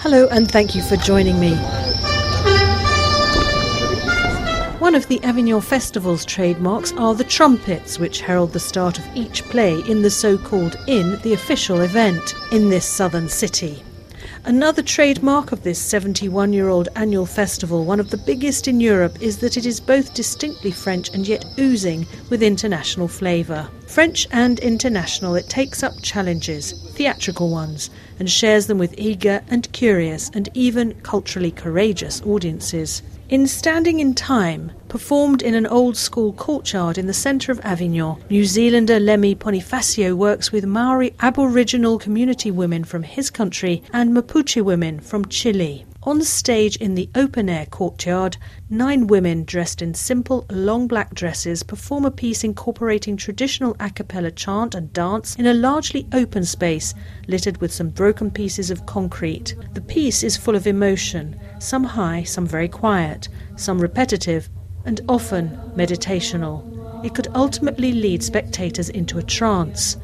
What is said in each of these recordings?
Hello and thank you for joining me. One of the Avignon Festival's trademarks are the trumpets, which herald the start of each play in the so-called inn, the official event in this southern city. Another trademark of this 71-year-old annual festival, one of the biggest in Europe, is that it is both distinctly French and yet oozing with international flavour. French and international, it takes up challenges, theatrical ones, and shares them with eager and curious and even culturally courageous audiences. In Standing in Time, performed in an old-school courtyard in the centre of Avignon, New Zealander Lemmy Bonifacio works with Maori Aboriginal community women from his country and Mapuche women from Chile. On stage in the open-air courtyard, 9 women dressed in simple, long black dresses perform a piece incorporating traditional a cappella chant and dance in a largely open space, littered with some broken pieces of concrete. The piece is full of emotion, some high, some very quiet, some repetitive, and often meditational. It could ultimately lead spectators into a trance.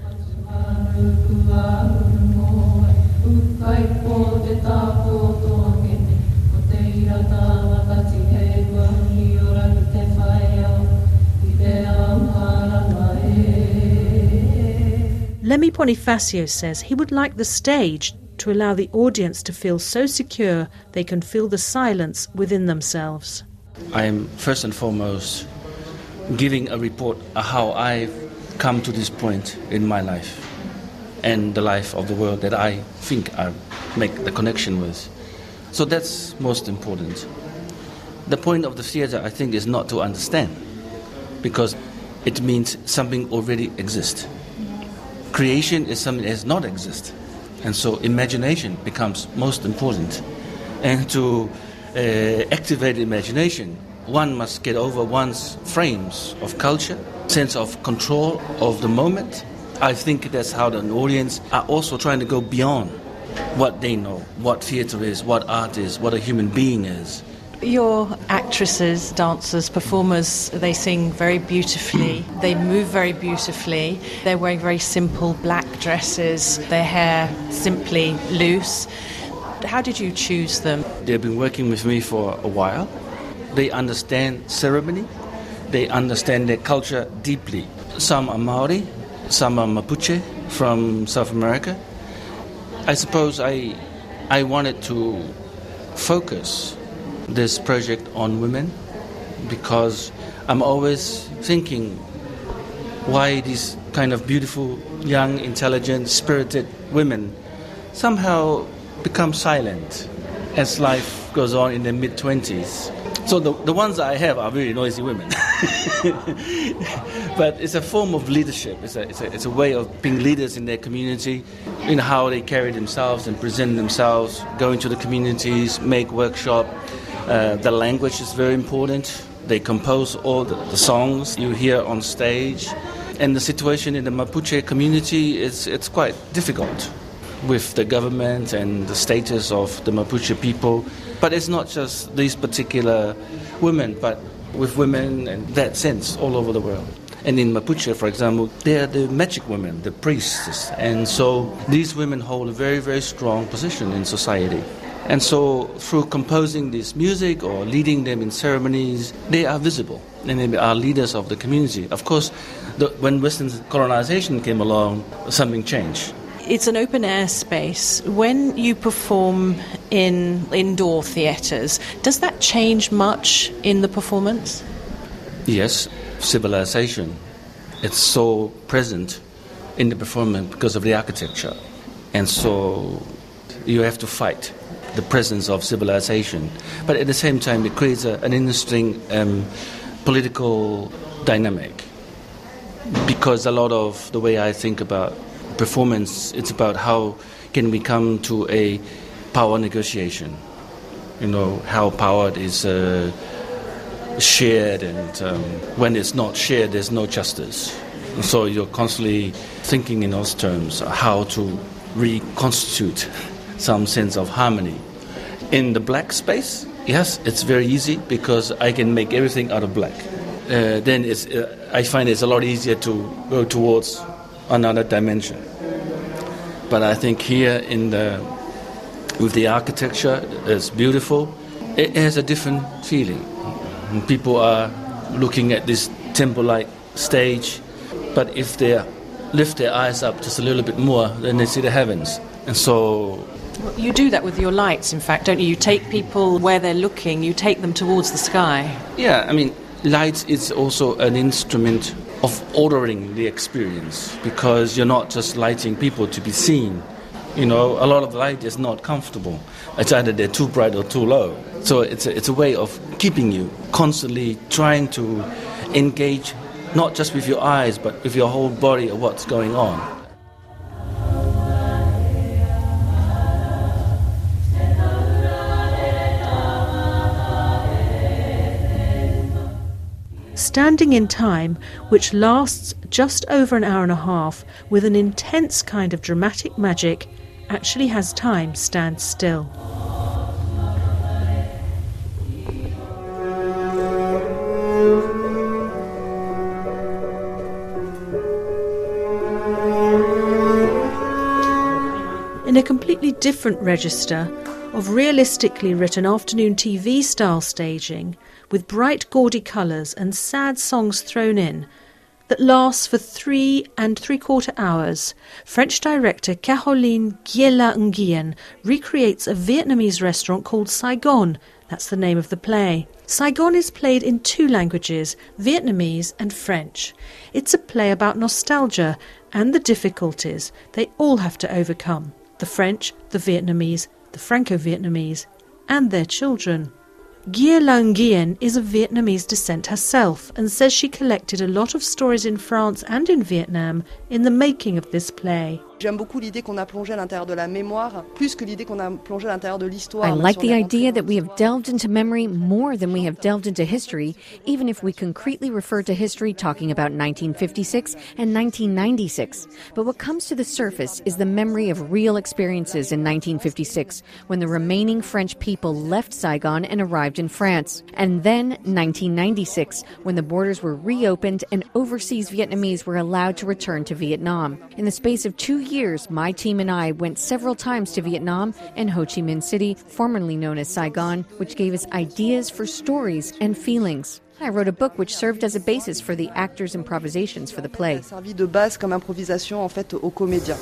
Lemmy Bonifacio says he would like the stage to allow the audience to feel so secure they can feel the silence within themselves. I am first and foremost giving a report of how I've come to this point in my life and the life of the world that I think I make the connection with. So that's most important. The point of the theatre, I think, is not to understand, because it means something already exists. Creation is something that does not exist, and so imagination becomes most important. And to activate imagination, one must get over one's frames of culture, sense of control of the moment. I think that's how the audience are also trying to go beyond what they know, what theatre is, what art is, what a human being is. Your actresses, dancers, performers, they sing very beautifully, they move very beautifully, they're wearing very simple black dresses, their hair simply loose. How did you choose them? They've been working with me for a while. They understand ceremony, they understand their culture deeply. Some are Maori, some are Mapuche from South America. I suppose I wanted to focus this project on women because I'm always thinking why these kind of beautiful, young, intelligent, spirited women somehow become silent as life goes on in their mid-20s. So the ones I have are really noisy women. But it's a form of leadership. It's a way of being leaders in their community, in how they carry themselves and present themselves, go into the communities, make workshop. The language is very important. They compose all the songs you hear on stage. And the situation in the Mapuche community it's quite difficult with the government and the status of the Mapuche people. But it's not just these particular women, but with women in that sense all over the world. And in Mapuche, for example, they are the magic women, the priests. And so these women hold a very, very strong position in society. And so through composing this music or leading them in ceremonies, they are visible and they are leaders of the community. Of course, when Western colonization came along, something changed. It's an open-air space. When you perform in indoor theatres, does that change much in the performance? Yes, civilization. It's so present in the performance because of the architecture. And so you have to fight the presence of civilization. But at the same time, it creates an interesting political dynamic. Because a lot of the way I think about performance, it's about how can we come to a power negotiation. You know, how power is shared, and when it's not shared, there's no justice. So you're constantly thinking in those terms, how to reconstitute some sense of harmony. In the black space, yes, it's very easy because I can make everything out of black. Then I find it's a lot easier to go towards another dimension. But I think here in the with the architecture. It's beautiful. It has a different feeling. People are looking at this temple-like stage, but if they lift their eyes up just a little bit more, then they see the heavens. And so you do that with your lights, in fact, don't you? You take people where they're looking, you take them towards the sky. yeah, I mean, light is also an instrument of ordering the experience, because you're not just lighting people to be seen. You know, a lot of light is not comfortable. It's either they're too bright or too low. So it's a way of keeping you constantly trying to engage not just with your eyes, but with your whole body of what's going on. Standing in Time, which lasts just over an hour and a half with an intense kind of dramatic magic, actually has time stand still. In a completely different register of realistically written afternoon TV style staging with bright gaudy colours and sad songs thrown in that lasts for 3 3/4 hours, French director Caroline Guiela-Nguyen recreates a Vietnamese restaurant called Saigon. That's the name of the play. Saigon is played in 2 languages, Vietnamese and French. It's a play about nostalgia and the difficulties they all have to overcome. The French, the Vietnamese, the Franco-Vietnamese, and their children. Guiela-Nguyen is of Vietnamese descent herself and says she collected a lot of stories in France and in Vietnam in the making of this play. J'aime beaucoup l'idée qu'on a plongé à l'intérieur de la mémoire, plus que l'idée qu'on a plongé à l'intérieur de l'histoire. I like the idea that we have delved into memory more than we have delved into history, even if we concretely refer to history talking about 1956 and 1996. But what comes to the surface is the memory of real experiences in 1956, when the remaining French people left Saigon and arrived in France. And then 1996, when the borders were reopened and overseas Vietnamese were allowed to return to Vietnam. In the space of 2 years, my team and I went several times to Vietnam and Ho Chi Minh City, formerly known as Saigon, which gave us ideas for stories and feelings. I wrote a book which served as a basis for the actors' improvisations for the play. Ça a servi de base comme improvisation en fait aux comédiens.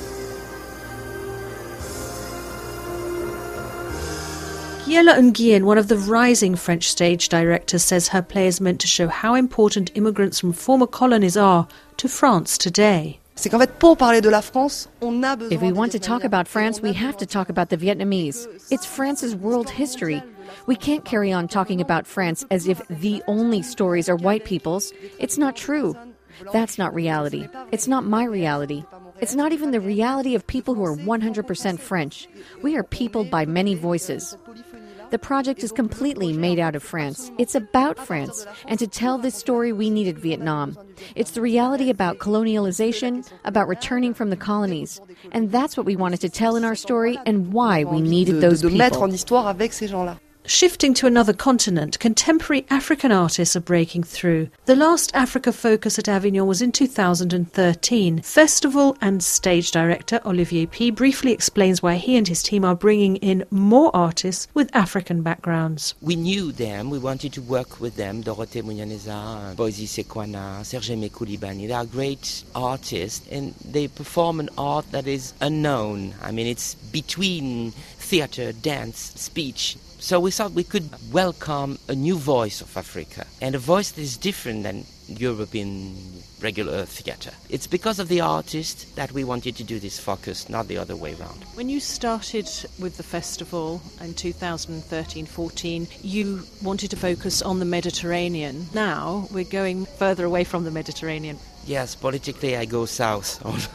Guiela-Nguyen, one of the rising French stage directors, says her play is meant to show how important immigrants from former colonies are to France today. C'est qu'en fait, pour parler de la France, on a besoin. If we want to talk about France, we have to talk about the Vietnamese. It's France's world history. We can't carry on talking about France as if the only stories are white people's. It's not true. That's not reality. It's not my reality. It's not even the reality of people who are 100% French. We are peopled by many voices. The project is completely made out of France. It's about France. And to tell this story, we needed Vietnam. It's the reality about colonialization, about returning from the colonies. And that's what we wanted to tell in our story and why we needed those people. De mettre en histoire avec ces gens-là. Shifting to another continent, contemporary African artists are breaking through. The last Africa focus at Avignon was in 2013. Festival and stage director Olivier P. briefly explains why he and his team are bringing in more artists with African backgrounds. We knew them, we wanted to work with them, Dorothée Munyaneza, Boise Sekwana, Serge Coulibaly. They are great artists and they perform an art that is unknown. I mean, it's between theatre, dance, speech. So we thought we could welcome a new voice of Africa, and a voice that is different than European regular theatre. It's because of the artist that we wanted to do this focus, not the other way around. When you started with the festival in 2013-14, you wanted to focus on the Mediterranean. Now we're going further away from the Mediterranean. Yes, politically I go south.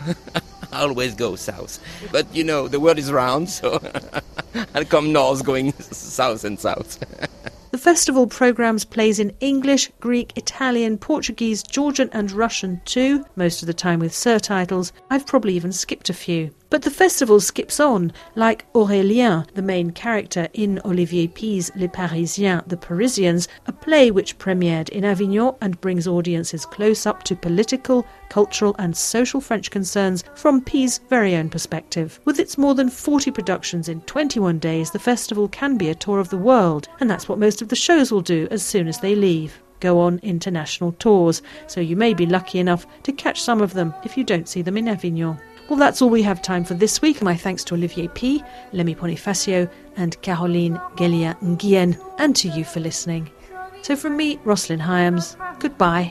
I always go south. But, you know, the world is round, so I'll come north going south and south. The festival programmes plays in English, Greek, Italian, Portuguese, Georgian and Russian too, most of the time with surtitles. I've probably even skipped a few. But the festival skips on, like Aurélien, the main character in Olivier Py's Les Parisiens, The Parisians, a play which premiered in Avignon and brings audiences close up to political, cultural and social French concerns from Py's very own perspective. With its more than 40 productions in 21 days, the festival can be a tour of the world, and that's what most of the shows will do as soon as they leave. Go on international tours, so you may be lucky enough to catch some of them if you don't see them in Avignon. Well, that's all we have time for this week. My thanks to Olivier Py, Lemmy Bonifacio and Caroline Guélia-Nguyen, and to you for listening. So from me, Rosalind Hyams, goodbye.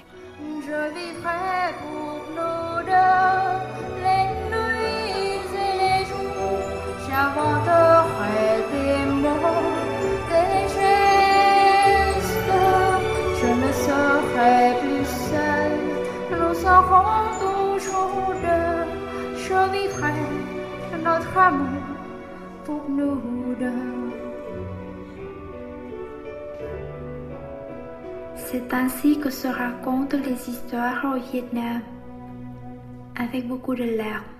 Je vivrai notre amour pour nous deux. C'est ainsi que se racontent les histoires au Vietnam, avec beaucoup de larmes.